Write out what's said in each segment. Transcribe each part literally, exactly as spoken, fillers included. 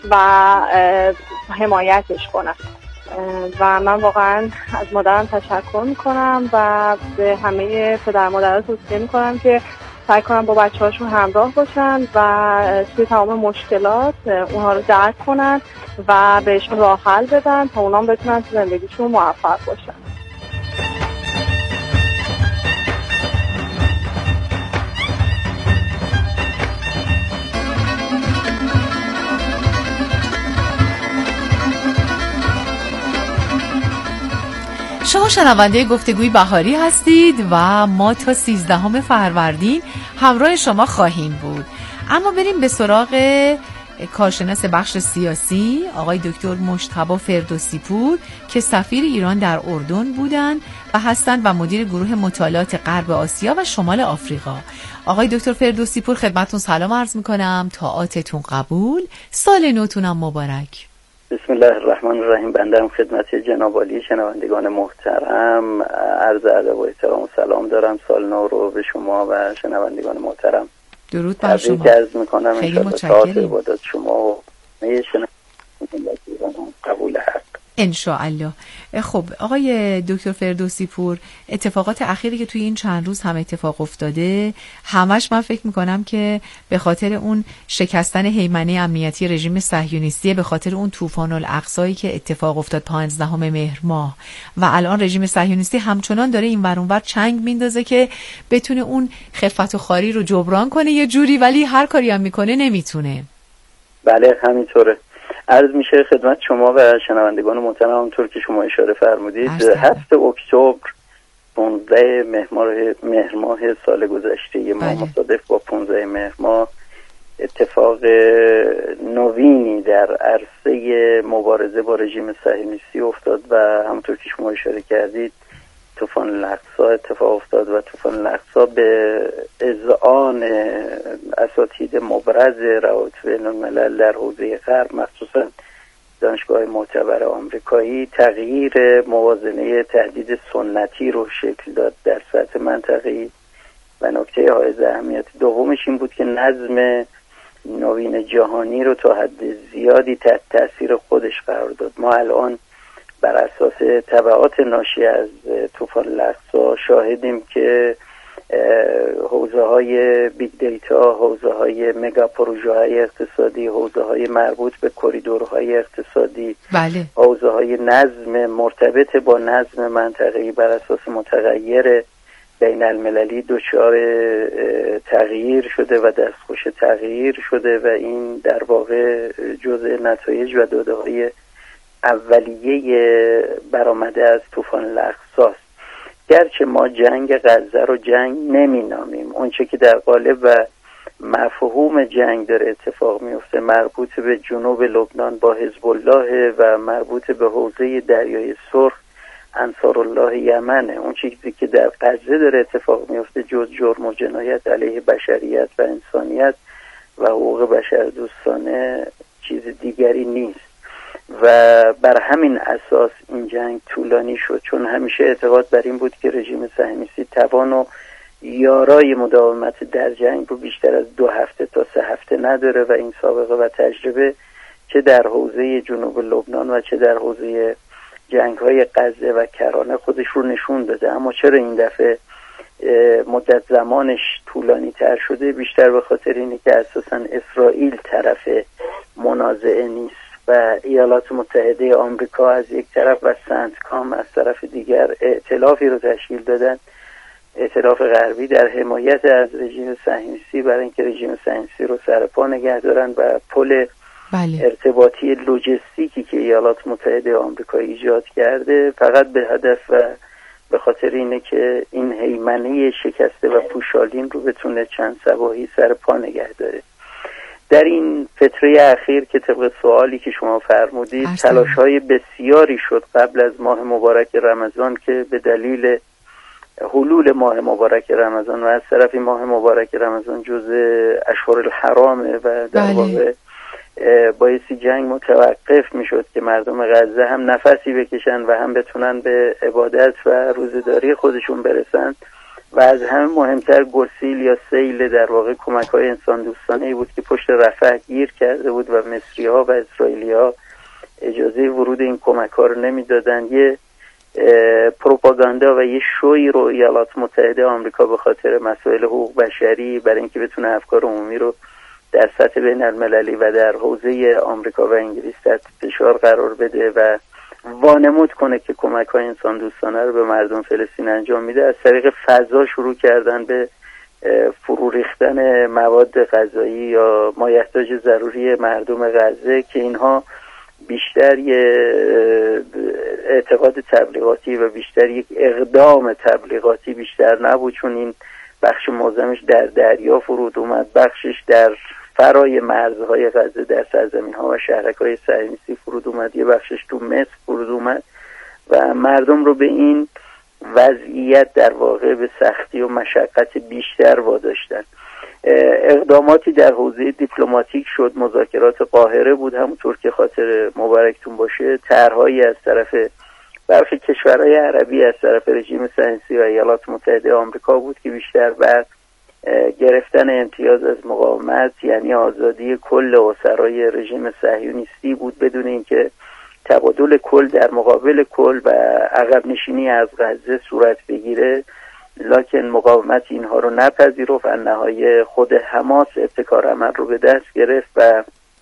و حمایتش کنن. و من واقعا از مادرم تشکر میکنم و به همه پدر مادرها توصیه میکنم که سعی کنن با بچه هاشون همراه باشن و توی تمام مشکلات اونها رو درک کنن و بهشون راه حل بدن تا اونا بتونن تو زندگیشون موفق باشن. شما شنونده گفتگوی بهاری هستید و ما تا سیزدهم فروردین همراه شما خواهیم بود. اما بریم به سراغ کارشناس بخش سیاسی آقای دکتر مجتبی فردوسی پور که سفیر ایران در اردن بودند و هستند و مدیر گروه مطالعات غرب آسیا و شمال آفریقا. آقای دکتر فردوسی پور خدمتتون سلام عرض میکنم، طاعاتتون قبول، سال نوتونم مبارک. بسم الله الرحمن الرحیم. بنده هم خدمت جناب عالی شنوندگان محترم عرض ادب و احترام و سلام دارم. سال نو رو به شما و شنوندگان محترم درود بر شما عرض میکنم. خیلی متشکرم. عبادات شما و همه شنوندگان قبول حق انشاءالله. خب آقای دکتر فردوسی پور، اتفاقات اخیری که توی این چند روز هم اتفاق افتاده همش من فکر میکنم که به خاطر اون شکستن هیمنه امنیتی رژیم صهیونیستی، به خاطر اون طوفان الاقصایی که اتفاق افتاد پانزدهم مهر ماه و الان رژیم صهیونیستی همچنان داره این ور اون ور چنگ میندازه که بتونه اون خفت و خواری رو جبران کنه یه جوری، ولی هر کاری هم میکنه نمیتونه. بله همینطوره. عرض میشه خدمت شما و شنوندگان محترم همونطور که شما اشاره فرمودید هفت اکتبر پانزده مهر ماه سال گذشته ما مصادف با پانزده مهر ماه اتفاق نوینی در عرصه مبارزه با رژیم صهیونیستی افتاد و همونطور که شما اشاره کردید طوفان الاقصی اتفاق افتاد و طوفان الاقصی به اذعان اساتید مبرز روابط بین الملل در حوزه غرب مخصوصا دانشگاه معتبر آمریکایی تغییر موازنه تهدید سنتی رو شکل داد در سطح منطقه‌ای و نکته حائز اهمیت دومش این بود که نظم نوین جهانی رو تا حد زیادی تحت تاثیر خودش قرار داد. ما الان بر اساس تبعات ناشی از طوفان الاقصی شاهدیم که حوزه های بیگ دیتا، حوزه های مگا پروژه های اقتصادی، حوزه های مربوط به کوریدورهای اقتصادی، بله. حوزه های نظم مرتبط با نظم منطقه‌ای بر اساس متغیر بین المللی دچار تغییر شده و دستخوش تغییر شده و این در واقع جزء نتایج و داده های اولیه برآمده از طوفان الاقصی است. گرچه ما جنگ غزه رو جنگ نمی نامیم، اونچه که در قالب و مفهوم جنگ داره اتفاق میفته مربوط به جنوب لبنان با حزب الله و مربوط به حوزه دریای سرخ انصار الله یمنه. اون چیزی که در غزه داره اتفاق میفته جز جرم و جنایت علیه بشریت و انسانیت و حقوق بشر دوستانه چیز دیگری نیست و بر همین اساس این جنگ طولانی شد، چون همیشه اعتقاد بر این بود که رژیم صهیونیستی توان و یارای مداومت در جنگ رو بیشتر از دو هفته تا سه هفته نداره و این سابقه و تجربه چه در حوزه جنوب لبنان و چه در حوزه جنگ‌های غزه و کرانه خودش رو نشون داده. اما چرا این دفعه مدت زمانش طولانی تر شده؟ بیشتر به خاطر اینه که اساساً اسرائیل طرف منازعه نیست و ایالات متحده آمریکا از یک طرف و سنتکام از طرف دیگر ائتلافی رو تشکیل دادن، ائتلاف غربی در حمایت از رژیم صهیونیستی برای اینکه رژیم صهیونیستی رو سر پا نگه دارن و پل بله. ارتباطی لوجستیکی که ایالات متحده آمریکا ایجاد کرده فقط به هدف و به خاطر اینه که این هیمنه شکسته و پوشالین رو بتونه چند صباحی سر پا نگه داره. در این فتره اخیر که طبق سوالی که شما فرمودید تلاش‌های بسیاری شد قبل از ماه مبارک رمضان که به دلیل حلول ماه مبارک رمضان و از طرف ماه مبارک رمضان جزء اشهر الحرامه و در واقع بایستی جنگ متوقف میشد که مردم غزه هم نفسی بکشن و هم بتونن به عبادت و روزه‌داری خودشون برسن و از همه مهمتر گسیل یا سیل در واقع کمک‌های انسان دوستانه‌ای بود که پشت رفح گیر کرده بود و مصری‌ها و اسرائیلی‌ها اجازه ورود این کمک‌ها رو نمی‌دادن. یه پروپاگاندا و یه شوی رو ایالات متحده آمریکا به خاطر مسائل حقوق بشری برای اینکه بتونه افکار عمومی رو در سطح بین المللی و در حوزه آمریکا و انگلیس تحت فشار قرار بده و وانمود کنه که کمک‌های انسان دوستانه رو به مردم فلسطین انجام میده، از طریق فضا شروع کردن به فرو ریختن مواد غذایی یا مایحتاج ضروری مردم غزه که اینها بیشتر یه اعتقاد تبلیغاتی و بیشتر یک اقدام تبلیغاتی بیشتر نبود، چون این بخش معظمش در دریا فرود اومد، بخشش در فرای مرزهای غزه در سرزمین‌ها و شهرک‌های صهیونیستی فرود اومد، یه بخشش تو مصر فرود اومد و مردم رو به این وضعیت در واقع به سختی و مشقت بیشتر واداشتن. اقداماتی در حوزه دیپلماتیک شد، مذاکرات قاهره بود همونطور که خاطر مبارکتون باشه، طرحهایی از طرف برخی کشورهای عربی از طرف رژیم صهیونیستی و ایالات متحده آمریکا بود که بیشتر بر گرفتن امتیاز از مقاومت، یعنی آزادی کل اسرای رژیم صهیونیستی بود بدون اینکه تبادل کل در مقابل کل و عقب نشینی از غزه صورت بگیره. لکن مقاومت اینها رو نپذیرفت، نهایت خود حماس ابتکار عمل رو به دست گرفت و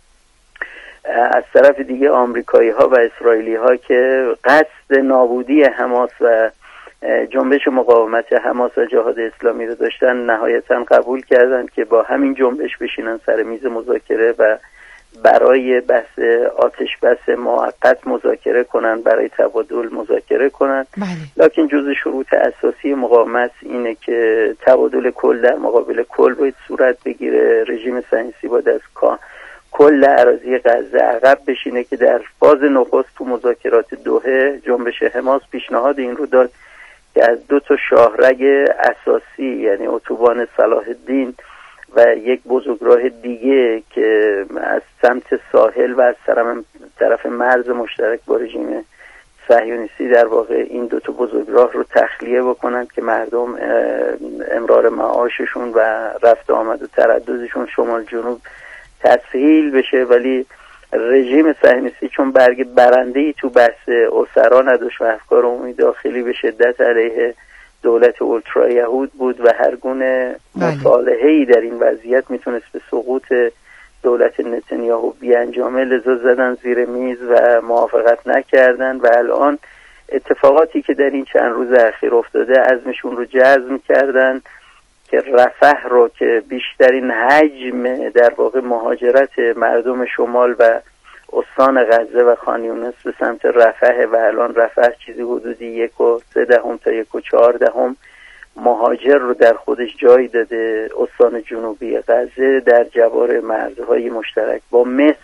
از طرف دیگه آمریکایی ها و اسرائیلی ها که قصد نابودی حماس و جنبش مقاومت حماس و جهاد اسلامی رو داشتن، نهایتاً قبول کردند که با همین جنبش بشینن سر میز مذاکره و برای بحث آتش بس موقت مذاکره کنن، برای تبادل مذاکره کنن. بله. لکن جزء شروط اساسی مقاومت اینه که تبادل کل در مقابل کل باید صورت بگیره. رژیم صهیونیستی باید از کل اراضی غزه عقب بشینه که در فاز نخست تو مذاکرات دوحه جنبش حماس پیشنهاد این رو داد که از دو تا شاهرگ اساسی، یعنی اتوبان صلاح الدین و یک بزرگراه دیگه که از سمت ساحل و از طرف مرز مشترک با رژیم صهیونیستی در واقع این دو تا بزرگراه رو تخلیه بکنند که مردم امرار معاششون و رفت آمد و ترددشون شمال جنوب تسهیل بشه. ولی رژیم صهیونیستی چون برگ برنده‌ای تو بحث اسرا نداشت و افکار عمومی داخلی به شدت علیه دولت اولترا یهود بود و هر گونه مصالحه‌ای در این وضعیت میتونست به سقوط دولت نتانیاهو بیانجامه، لذا زدن زیر میز و موافقت نکردن و الان اتفاقاتی که در این چند روز اخیر افتاده عزمشون رو جزم کردن که رفح رو که بیشترین حجم در واقع مهاجرت مردم شمال و استان غزه و خان یونس به سمت رفح و الان رفح چیزی حدودی یک و سه دهم تا یک و چهار دهم مهاجر رو در خودش جای داده. استان جنوبی غزه در جوار مرزهای مشترک با مصر،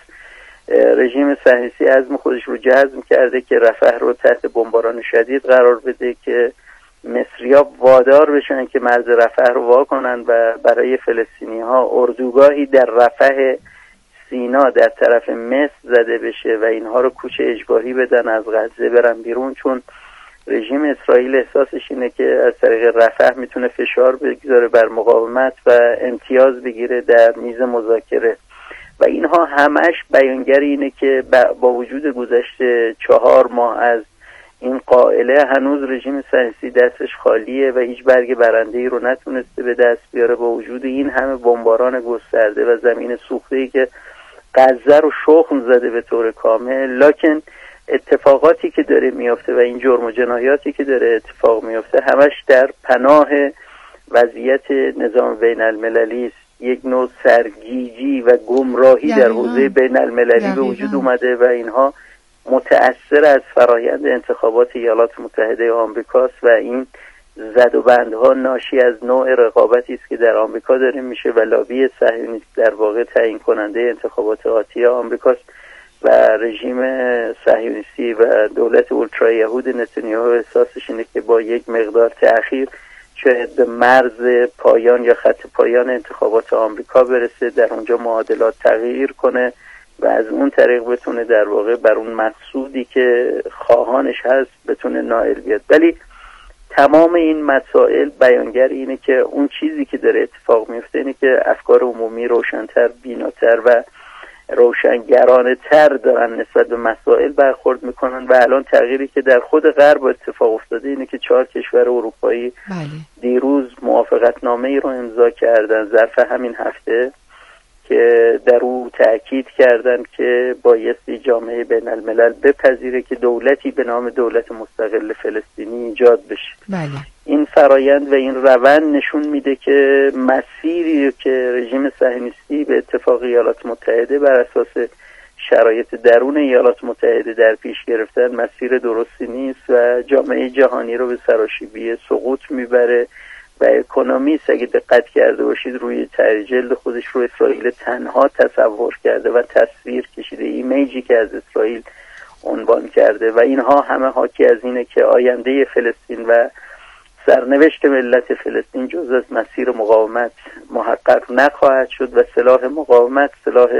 رژیم صهیونیستی عزم خودش رو جزم کرده که رفح رو تحت بمباران شدید قرار بده که مصری‌ها وادار بشن که مرز رفح رو وا کنن و برای فلسطینی‌ها اردوگاهی در رفح سینا در طرف مصر زده بشه و اینها رو کوچه اجباری بدن از غزه برن بیرون، چون رژیم اسرائیل احساسش اینه که از طریق رفح میتونه فشار بگذاره بر مقاومت و امتیاز بگیره در میز مذاکره. و اینها همش بیانگر اینه که با وجود گذشته چهار ماه از این قائله هنوز رژیم صهیونیستی دستش خالیه و هیچ برگ برنده‌ای رو نتونسته به دست بیاره با وجود این همه بمباران گسترده و زمین سوخته‌ای که غزه رو شخم زده به طور کامل. لکن اتفاقاتی که داره میفته و این جرم و جنایاتی که داره اتفاق میفته همش در پناه وضعیت نظام بین المللی است. یک نوع سرگیجی و گمراهی در حوزه بین المللی به وجود اومده و اینها متأثر از فرایند انتخابات ایالات متحده آمریکاست و این زد و بندها ناشی از نوع رقابتی است که در آمریکا داره میشه و لابی صهیونیست در واقع تعیین کننده انتخابات آتی آمریکاست و رژیم صهیونیستی و دولت اولترا یهود نتانیاهو احساسش اینه که با یک مقدار تأخیر شاید به مرز پایان یا خط پایان انتخابات آمریکا برسه، در اونجا معادلات تغییر کنه و از اون طریق بتونه در واقع بر اون مقصودی که خواهانش هست بتونه نائل بیاد. ولی تمام این مسائل بیانگر اینه که اون چیزی که داره اتفاق میفته اینه که افکار عمومی روشن‌تر، بیناتر و روشنگرانه تر دارن نسبت به مسائل برخورد میکنن و الان تغییری که در خود غرب اتفاق افتاده اینه که چهار کشور اروپایی بله. دیروز موافقتنامه ای رو امضا کردن ظرف همین هفته که در او تأکید کردن که بایستی جامعه بین الملل بپذیره که دولتی به نام دولت مستقل فلسطینی ایجاد بشه. بله. این فرایند و این روند نشون میده که مسیری که رژیم صهیونیستی به اتفاق ایالات متحده بر اساس شرایط درون ایالات متحده در پیش گرفتن مسیر درستی نیست و جامعه جهانی رو به سراشیبی سقوط میبره و اکونومیست اگه دقت کرده باشید روی جلد خودش رو اسرائیل تنها تصور کرده و تصویر کشیده، ایمیجی که از اسرائیل عنوان کرده و اینها همه حاکی از اینه که آینده فلسطین و سرنوشت ملت فلسطین جز از مسیر مقاومت محقق نخواهد شد و سلاح مقاومت سلاح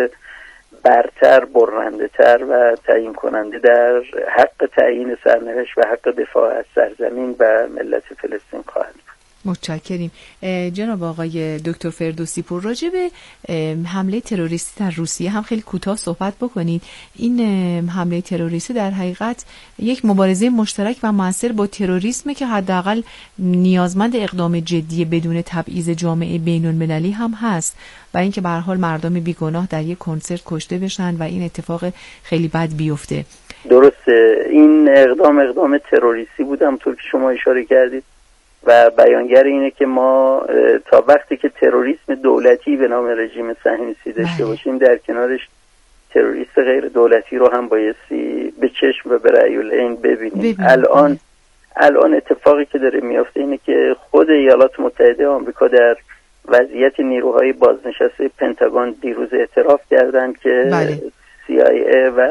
برتر، برنده تر و تعیین کننده در حق تعیین سرنوشت و حق دفاع از سرزمین و ملت فلسطین خواهد بود. متشکریم. جناب آقای دکتر فردوسی پور، راجع به حمله تروریستی در روسیه هم خیلی کوتاه صحبت بکنید. این حمله تروریستی در حقیقت یک مبارزه مشترک و موثر با تروریسم که حداقل نیازمند اقدام جدی بدون تبعیض جامعه بین‌المللی هم هست و اینکه به هر حال مردم بیگناه در یک کنسرت کشته بشن و این اتفاق خیلی بد بیفته. درسته، این اقدام اقدام تروریستی بود همونطور که شما اشاره کردید و بیانگر اینه که ما تا وقتی که تروریسم دولتی به نام رژیم صهیونیستی داشته باشیم در کنارش تروریست غیر دولتی رو هم بایستی به چشم و به رأی العین ببینیم. ببینیم. الان الان اتفاقی که داره میافته اینه که خود ایالات متحده آمریکا در وضعیت نیروهای بازنشسته پنتاگون دیروز اعتراف کردن که بله. سی آی ای و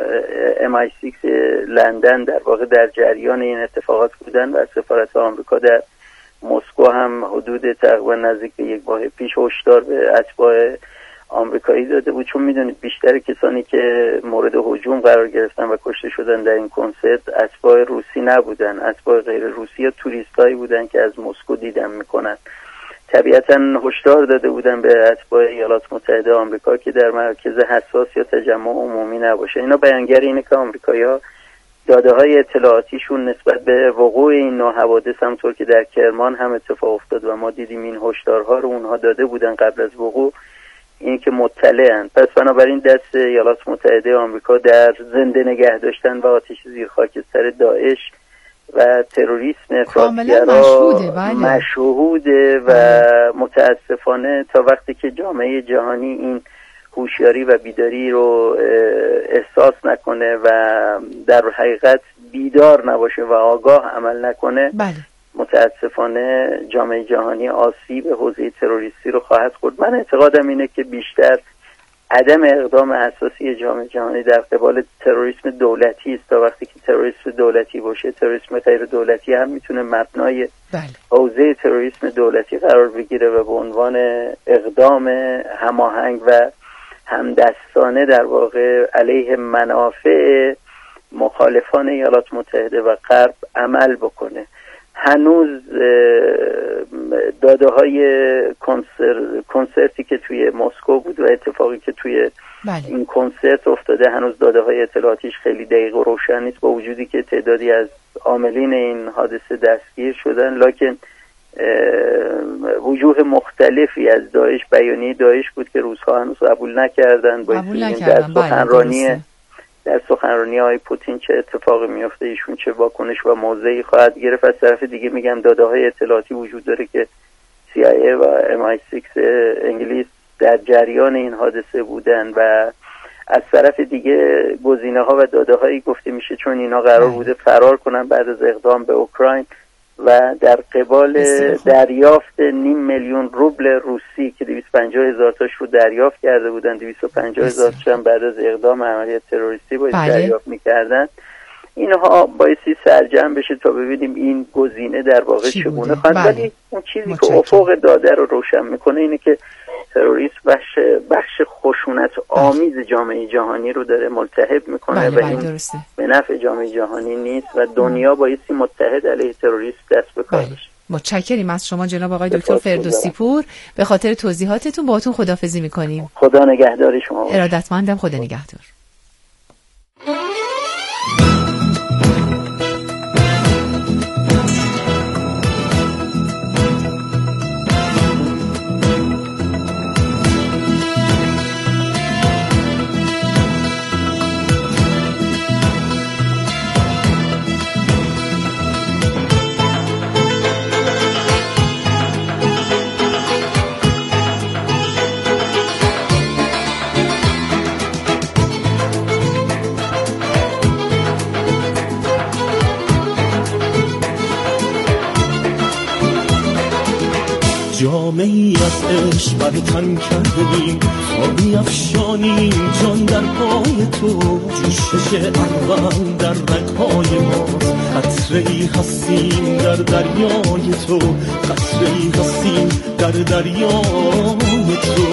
ام آی سیکس لندن در واقع در جریان این اتفاقات بودن و سفارت آمریکا در مسکو هم حدود تقریبا نزدیک به یک ماه پیش هشدار به اتباع آمریکایی داده بود، چون میدونید بیشتر کسانی که مورد هجوم قرار گرفتن و کشته شدن در این کنسرت اتباع روسی نبودن، اتباع غیر روسی یا توریستایی بودن که از مسکو دیدن میکنن. طبیعتاً هشدار داده بودن به اتباع ایالات متحده آمریکا که در مرکز حساس یا تجمع عمومی نباشه. اینا بیانگر اینه که آمریکایی‌ها داده‌های اطلاعاتیشون نسبت به وقوع این نوع حوادث همونطور که در کرمان هم اتفاق افتاد و ما دیدیم این هشدارها رو اونها داده بودن قبل از وقوع، این که مطلعن. پس بنابراین دست ایالات متحده آمریکا در زنده نگه داشتن و آتش زیر خاکستر داعش و تروریسم افراطگرا مشهوده و متاسفانه تا وقتی که جامعه جهانی این هوشیاری و بیداری رو احساس نکنه و در حقیقت بیدار نباشه و آگاه عمل نکنه، بله. متاسفانه جامعه جهانی آسیب حوزه تروریستی رو خواهد خورد. من اعتقادم اینه که بیشتر عدم اقدام اساسی جامعه جهانی در قبال تروریسم دولتی است تا وقتی که تروریسم دولتی باشه تروریسم غیر دولتی هم میتونه مبنای بله. حوزه تروریسم دولتی قرار بگیره و به عنوان اقدام هماهنگ و همدستانه در واقع علیه منافع مخالفان ایالات متحده و غرب عمل بکنه. هنوز داده های کنسر، کنسرتی که توی مسکو بود و اتفاقی که توی بله. این کنسرت افتاده هنوز داده های اطلاعاتیش خیلی دقیق و روشن نیست، با وجودی که تعدادی از عاملین این حادثه دستگیر شدن، لکن وجوه مختلفی از داعش، بیانیه داعش بود که روزها هنوز قبول نکردن. با در سخنرانی در سخنرانی های پوتین چه اتفاقی میفته، ایشون چه واکنش و موضعی خواهد گرفت. از طرف دیگه میگم داده های اطلاعاتی وجود داره که سی آی ای و ام آی سیکس انگلیس در جریان این حادثه بودن و از طرف دیگه گزینه ها و داده هایی گفته میشه چون اینا قرار بوده فرار کنن بعد از اقدام به اوکراین و در قبال دریافت نیم میلیون روبل روسی که دویست و پنجاه هزار تاش رو دریافت کرده بودن، دویست و پنجاه هزار تاش هم بعد از اقدام عملیات تروریستی باید بله. دریافت میکردن، اینها بایستی سرجم بشه تا ببینیم این گزینه در واقع چگونه خواهد. بله. ولی اون چیزی که افق داده رو روشن میکنه اینه که تروریسم بخش بخش خشونت آمیز جامعه جهانی رو داره ملتهب میکنه. بله و این بله به نفع جامعه جهانی نیست و دنیا بایستی متحد علیه تروریسم دست به کار بشه. متشکریم از شما جناب آقای دکتر فردوسی پور. به خاطر توضیحاتتون باهاتون خداحافظی میکنیم. خدا نگهدار شما. ارادتمندم. خدا نگهدار. جامعی از عشق بر تن کردیم، خوابی افشانیم جان در پای تو، جوشش اول در رگهای ما، قطره‌ای هستیم در دریای تو، قطره‌ای هستیم در دریای تو.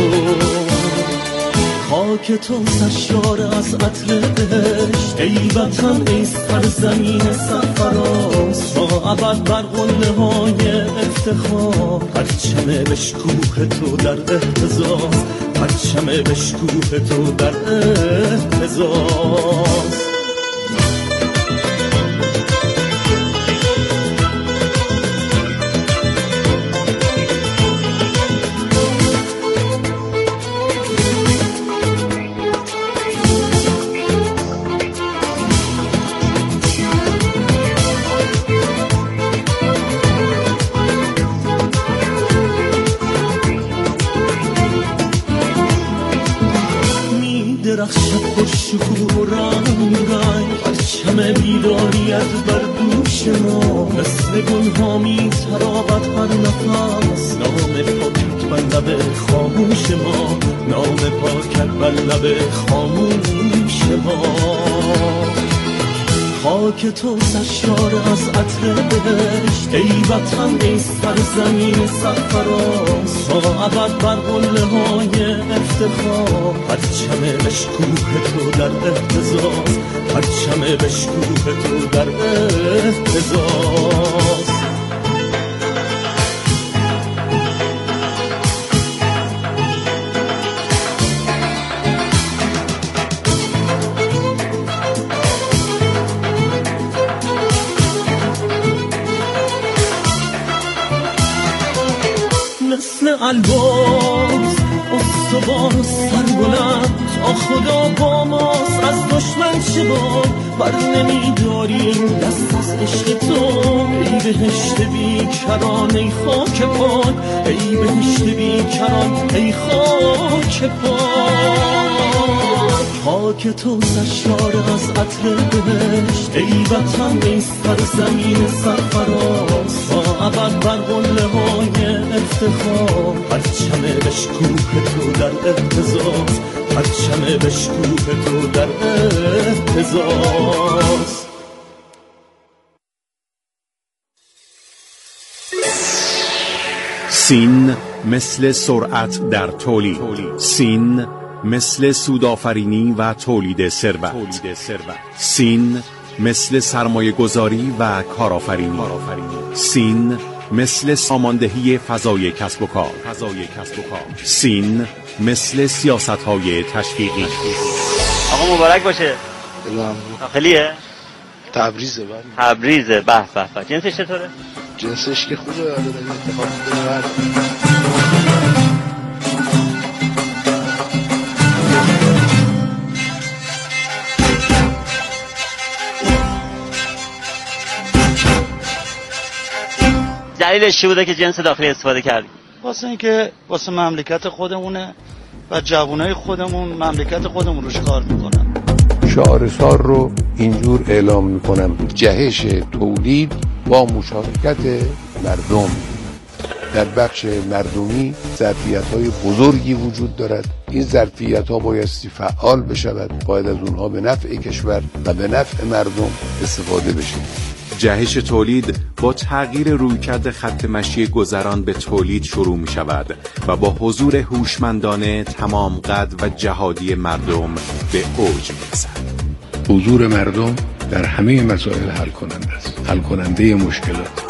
خاک تو سرشار از عطر بهشت، ای وطن ای سرزمین سرفراز، تا ابد بر قله های افتخار، پرچم بشکوه تو در اهتزاز، پرچم بشکوه تو در اهتزاز. درخشد پر شکوه و رنگ رنگ، پرچم بیداریت بر دوش ما، مثل گلها می تراود هر نفس، نام پاکت بر لب خاموش ما، نام پاکت بر لب خاموش ما. خاک تو سرشار از عطر بهشت، ای وطن ای سرزمین سرفراز، تا ابد بر قله های افتخار، پرچم بشکوه تو در اهتزاز، پرچم بشکوه تو در اهتزاز. مثل الباز استوار و سربلند، تا خدا با ماست از دشمن چه باد، بر نمیداریم دست از عشق تو، ای بهشت بیکران ای خاک پاک، ای بهشت بیکران ای خاک پاک. خاک تو سرشار از عطر بهشت، ای وطن ای سرزمین سرفراز، تا ابد بر قله های افتخار، پرچم بشکوه تو در اهتزاز، پرچم بشکوه تو در اهتزاز. سین مثل سرعت در تولید، سین مثل سودآفرینی و تولید ثروت، سین مثل سرمایه گذاری و کارآفرینی، سین مثل ساماندهی فضای کسب و کار، سین مثل سیاست‌های تشویقی. آقا مبارک باشه. داخلیه؟ تبریزه. بله تبریزه. به به به. جنسش چطوره؟ جنسش که خوبه. آره داریم اتفاق می‌کنه. دلیلش چی بوده که جنس داخلی استفاده کردی؟ واسه اینکه واسه مملکت خودمونه و جوانای خودمون مملکت خودمون روش کار میکنن. شعارسار رو اینجور اعلام میکنم: جهش تولید با مشارکت مردم. در بخش مردمی ظرفیت‌های بزرگی وجود دارد. این ظرفیت‌ها بایستی فعال بشود، باید از اونها به نفع کشور و به نفع مردم استفاده بشه. جهش تولید با تغییر رویکرد خط مشی گذران به تولید شروع می شود و با حضور هوشمندانه تمام قد و جهادی مردم به اوج می رسد. حضور مردم در همه مسائل حل کننده است، حل کننده مشکلات.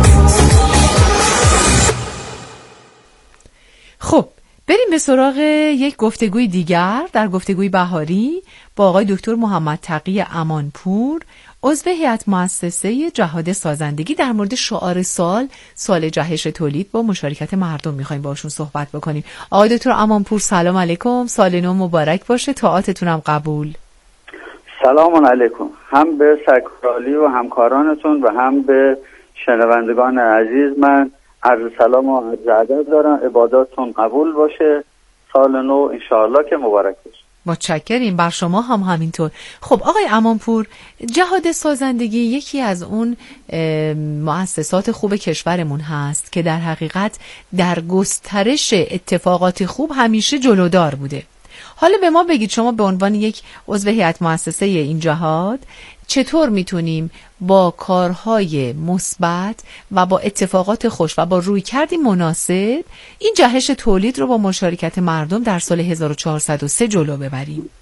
خب بریم به سراغ یک گفتگوی دیگر در گفتگوی بهاری با آقای دکتر محمد تقی امانپور، عضو هیئت مؤسسه جهاد سازندگی، در مورد شعار سال، سال جهش تولید با مشارکت مردم میخوایم باشون صحبت بکنیم. آقای دکتر امانپور سلام علیکم، سال نو مبارک باشه، طاعاتتونم قبول. سلام علیکم، هم به سرکارالی و همکارانتون و هم به شنوندگان عزیز من عرض سلام و عرض ادب دارم. عباداتتون قبول باشه، سال نو انشاءالله که مبارک باشه. متشکریم، بر شما هم همینطور. خب آقای امانپور، جهاد سازندگی یکی از اون مؤسسات خوب کشورمون هست که در حقیقت در گسترش اتفاقات خوب همیشه جلودار بوده. حالا به ما بگید، شما به عنوان یک عضو هیئت مؤسسه این جهاد چطور میتونیم با کارهای مثبت و با اتفاقات خوش و با رویکردی مناسب این جهش تولید رو با مشارکت مردم در سال هزار و چهارصد و سه جلو ببریم؟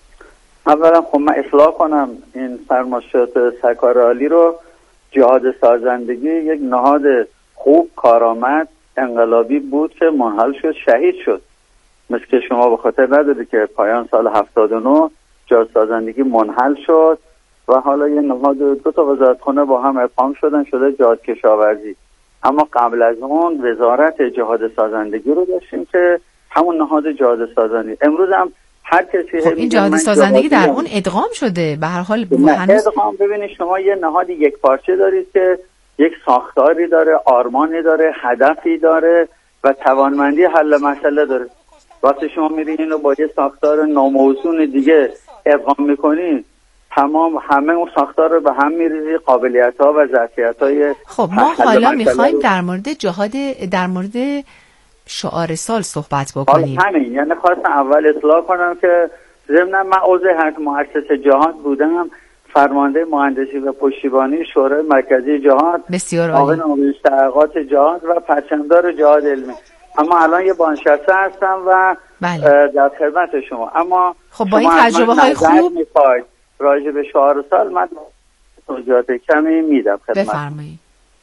اولا خب من اصلاح کنم این فرمایشات سرکار عالی رو. جهاد سازندگی یک نهاد خوب، کارآمد، انقلابی بود که منحل شد، شهید شد. مثل که شما به خاطر نداری که پایان سال هفتاد و نه جهاد سازندگی منحل شد و حالا یه نهاد دو تا وزارتخانه با هم اقام شدن، شده جهاد کشاورزی. اما قبل از اون وزارت جهاد سازندگی رو داشتیم که همون نهاد جهاد سازندگی. امروز هم هر کسی خب این جهاد سازندگی در اون ادغام شده. به هر حال هنوز ادغام، ببینید شما یه نهاد یک پارچه دارید که یک ساختاری داره، آرمانی داره، هدفی داره و توانمندی حل مسئله داره. وقتی شما میرین اینو با یه ساختار ناموزون دیگه ادغام میکنین، تمام همه اون ساختار رو به هم میریزی، قابلیت‌ها و ظرفیت‌های. خب ما حالا میخوایم در مورد جهاد، در مورد شعار سال صحبت بکنیم. حالا همین، یعنی خواستم اول اطلاع کنم که ضمن من عضو هیئت مؤسسه جهاد بودم، فرمانده مهندسی و پشتیبانی شورای مرکزی جهاد، بسیار عالی، معاون مشترکات جهاد و پرچمدار جهاد علمی. اما الان یه بازنشسته هستم و بله. در خدمت شما. اما خب با این تجربه های خوب میخواید راجع به شعار سال من توضیحات کمی میدم خدمت. بفرمایید.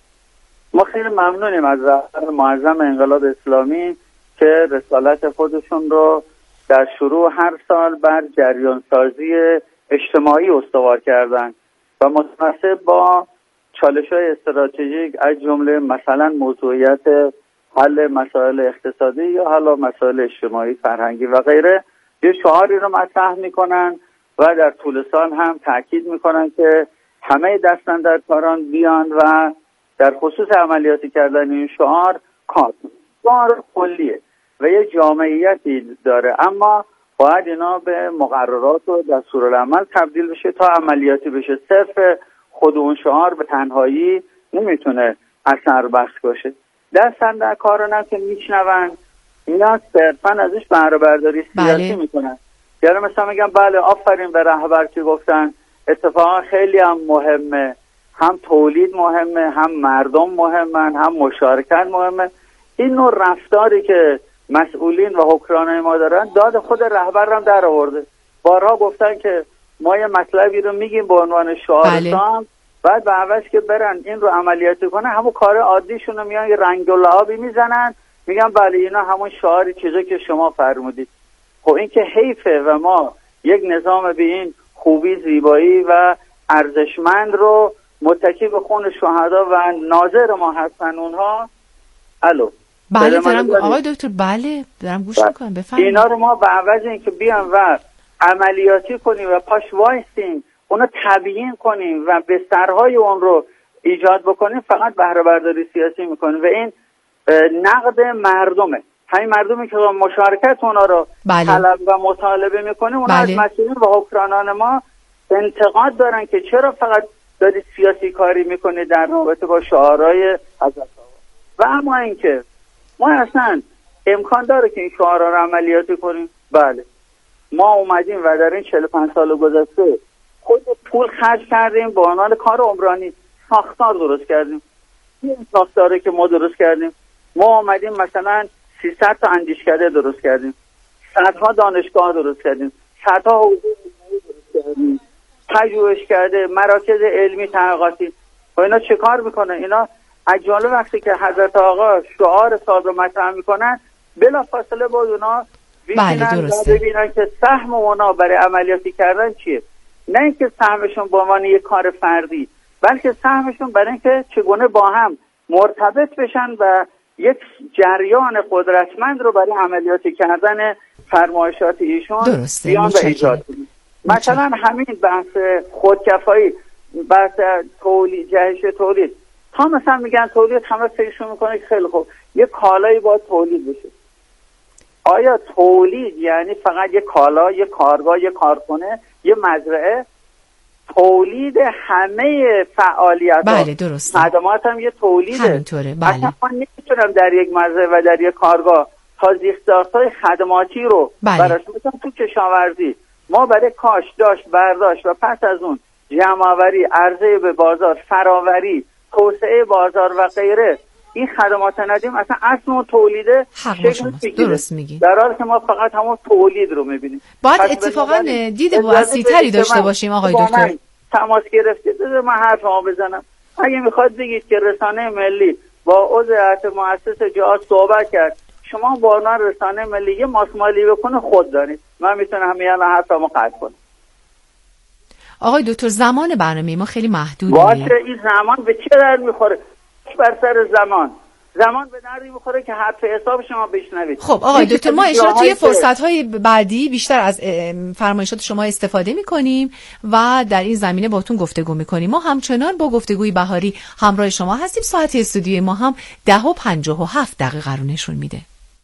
ما خیلی ممنونیم از رهبر معظم انقلاب اسلامی که رسالت خودشون رو در شروع هر سال بر جریان سازی اجتماعی استوار کردن و متناسب با چالش‌های استراتژیک از جمله مثلا موضوعیت حل مسائل اقتصادی یا حالا مسائل اجتماعی، فرهنگی و غیره، یه شعاری رو مطرح میکنن و در طول سال هم تاکید میکنن که همه دستاندرکاران بیان و در خصوص عملیاتی کردن این شعار کار. شعار کلیه و یه جامعیتی داره، اما باید اینا به مقررات و دستورالعمل تبدیل بشه تا عملیاتی بشه. صرف خود اون شعار به تنهایی نمیتونه اثر بخش باشه. دستاندرکاران که میشنون اینا صرفا ازش بهره برداری سیاسی بله. میکنن. یعنی مثلا میگن بله آفرین به رهبر که گفتن، اتفاقا خیلی هم مهمه، هم تولید مهمه، هم مردم مهمن، هم مشارکت مهمه. این نوع رفتاری که مسئولین و حکمرانای ما دارن داد خود رهبر هم در آورده. بارها گفتن که ما یه مطلبی رو میگیم به عنوان شعار بله. سال، بعد به عوض که برن این رو عملیاتی کنن همون کار عادیشون رو میان یه رنگ و لعابی میزنن، میگن بله اینا همون شعاری چیزی که شما فرمودید. خب این که حیفه و ما یک نظام به این خوبی، زیبایی و ارزشمند رو متکی به خون شهدا و ناظر ما هستن اونها. الو بله دارم آقای دکتر، بله دارم گوش میکنم، بفرمایید. اینا رو ما به عوض این که بیان و عملیاتی کنیم و پاش وایسیم اونو تبیین کنیم و بسترهای اون رو ایجاد بکنیم، فقط بهره برداری سیاسی میکنیم و این نقد مردمه. همین مردمی که مشارکت اونا رو بله. طلب و مطالبه میکنیم، اونا بله. از مسئولین و حکمرانان ما انتقاد دارن که چرا فقط دارید سیاسی کاری میکنید در رابطه با شعارهای حضرت. و اما اینکه ما اصلا امکان داره که این شعارها رو عملیاتی کنیم؟ بله. ما اومدیم و در این چهل و پنج سال گذشته خود پول خرج کردیم به عنوان کار عمرانی، ساختار درست کردیم. این ساختاره که ما درست کردیم، ما اومدیم مثلا سیصد تا اندیشکده درست کردیم، صدها دانشگاه درست کردیم، صدها حوزه درست کردیم، پژوهشکده، مراکز علمی تحقیقاتی. و اینا چه کار میکنن؟ اینا اجاله وقتی که حضرت آقا شعار صاحب رو مطرح میکنن بلا فاصله با اونا بله ببینن که سهم اونا برای عملیاتی کردن چیه. نه اینکه سهمشون به عنوان یک کار فردی، بلکه سهمشون برای اینکه چگونه با هم مرتبط بشن و یک جریان قدرتمند رو برای عملیاتی کردن فرمایشات ایشون بیان و ایجاد کنن. مثلا همین بحث خودکفایی، بحث تولید، جهش تولید، تا مثلا میگن تولید، همه فکرشون میکنه که خیلی خوب یه کالایی باید تولید بشه. آیا تولید یعنی فقط یه کالا، یه کارگاه، یه کارخونه، یه مزرعه؟ تولید همه فعالیت ها، بله درسته، خدمات هم یه تولیده. همینطوره. بله. اصلا من نمیتونم در یک مزرعه و در یک کارگاه تازیختارهای خدماتی رو بله. براش مثلا تو کشاورزی ما برای کاش، داشت، برداشت و پس از اون جمع‌آوری، عرضه به بازار، فراوری، توسعه بازار و غیره، این خدمات ندیم اصلا اصل اون تولیده شکل میگیره. درست میگی. در حالی که ما فقط همون تولید رو میبینیم. باید اتفاقا دید وسیع‌تری داشته باشیم آقای دکتر. تماس گرفتید من حرفمو بزنم. اگه میخواد بگید که رسانه ملی با عضو هیئت مؤسس جهاد صحبت کرد، شما با عنوان رسانه ملی یه ماسمالی بکنه خود دارید، من میتونم همین الان حرفمو قطع کنم. آقای دکتر زمان برنامه ما خیلی محدوده. باشه این زمان به چه درد میخوره؟ بر سر زمان زمان به دردی میخوره که حرف حساب شما بشنوید. خب آقای دکتر ما اشاره توی فرصت‌های بعدی بیشتر از فرمایشات شما استفاده می‌کنیم و در این زمینه باهاتون گفتگو می‌کنیم. ما همچنان با گفتگوی بهاری همراه شما هستیم. ساعت استودیوی ما هم ده و پنجاه و هفت دقیقه رو نشون میده.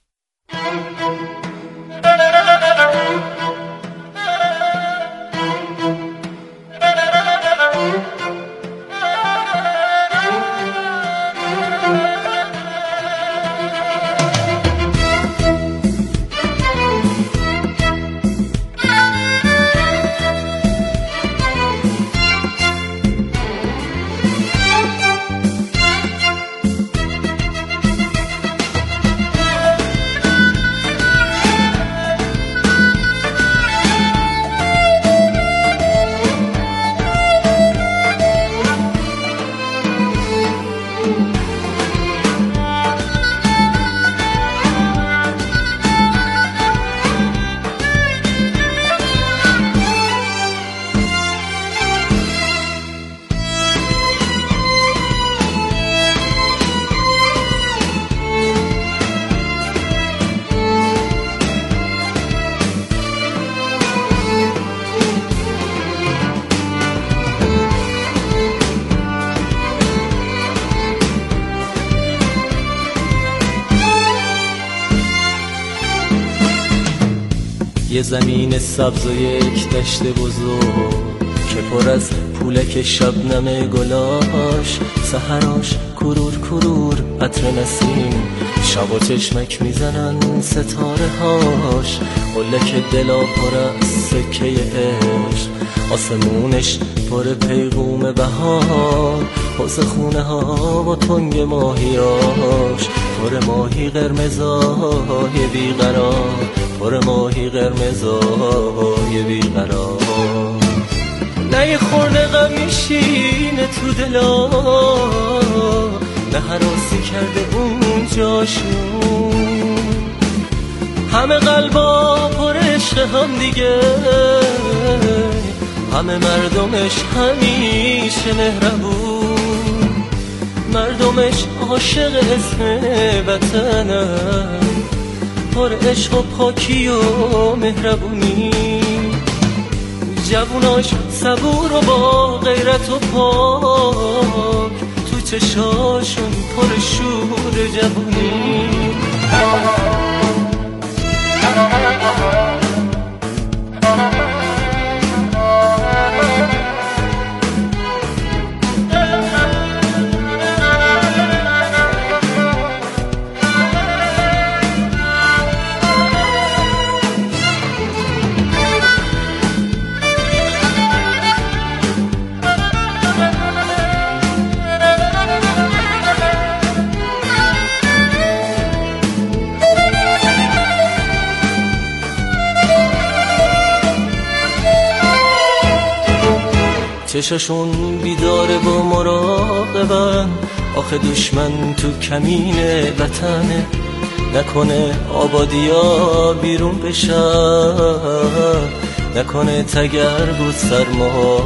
یه زمین سبز و یک دشت بزرگ که پر از پولک شبنم گلاش، سحراش کرور کرور عطر نسیم، شب و چشمک میزنن ستاره هاش، قلک دلا پر از سکه عشق، آسمونش پر پیغوم بهار، حوض خونه ها و تنگ ماهیاش، پر ماهی قرمزای بیقرار، پر ماهی قرمزای بیقرار. نه یه خورده غم میشینه تو دلا، نه هراسی کرده اون جاشون، همه قلبا پر عشق هم دیگه، همه مردمش همیشه مهربون، مردمش عاشق اسم وطنن، پر عشق و پاکی و مهربونی، جووناش صبور و با غیرت و پاک، تو چشاشون پر شور جوونی. چشاشون بیداره با مراقبن، آخه دشمن تو کمین وطنه، نکنه آبادیا بیرون بشن، نکنه تگرگ و سرما